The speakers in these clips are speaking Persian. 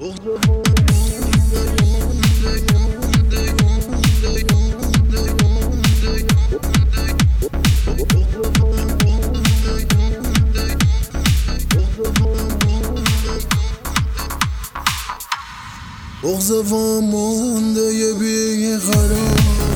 بغض وامونده بی قرار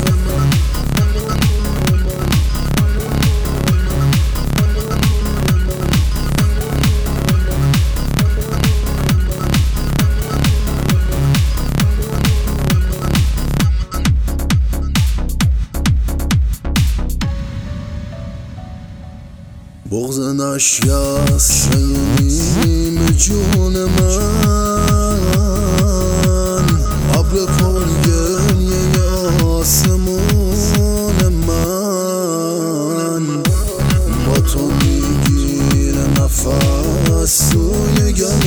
بغض نشکسته نیم جون من، ابر پرگریه آسمون من، با تو میگیره نفس توی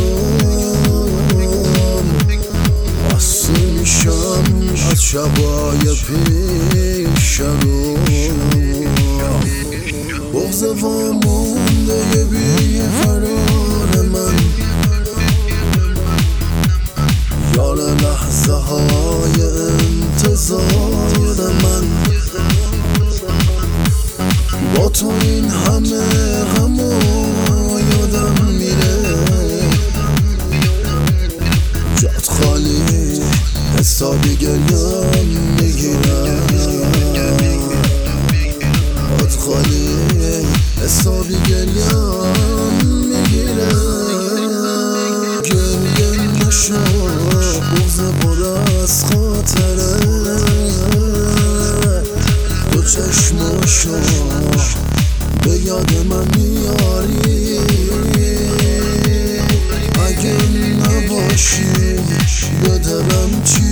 گلوم، بسته میشم از شبای پیش رو. بغض وامونده بی قرار من، یار لحظه های انتظار من، با تو این همه غم و یادم میره، جات خالی حسابی گریم میگیرم، جات خالی حسابی گریم میگیرم. گریه نشو بغض پر از خاطره، تو چشماشو به یاد من میاری، اگه نباشی به دلم چی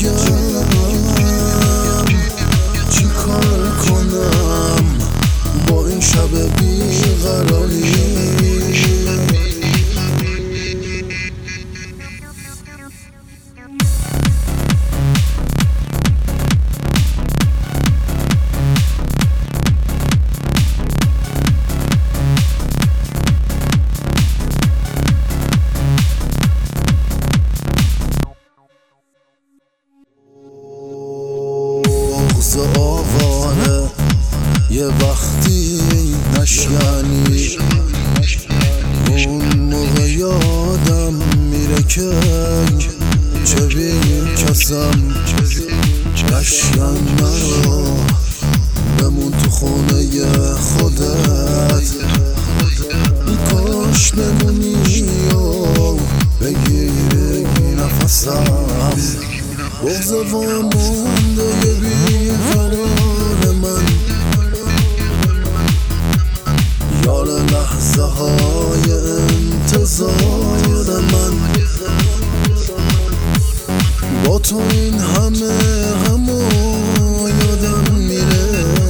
بگم، چی کار کنم با این شب بیقراری. بغض آواره یه وقتی نشکنی، اون موقع یادم میره که چه بی کسم نشکن منو، بمون تو خونه خودت، کاش بمونی و بگیری نفسم. بغض وامونده بی قرار من، یار لحظه های انتظار من، با تو این همه غم و یادم میره،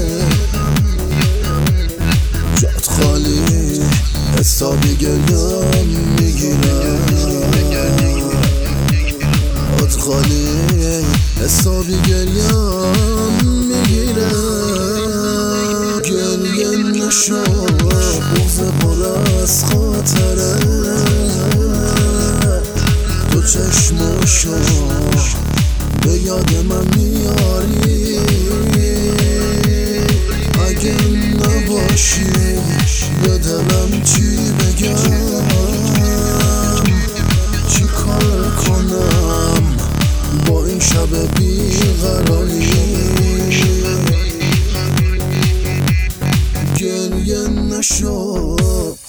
جات خالی حسابی گریم میگیرم، جات خالی حسابی گریم میگیرم. گریه نشو بغض پر از خاطره، تو چشماشو به یاد من میاری، اگه نباشی به دلم چی بگم، چی کار کنم با این شب بیقراری. گریه نشو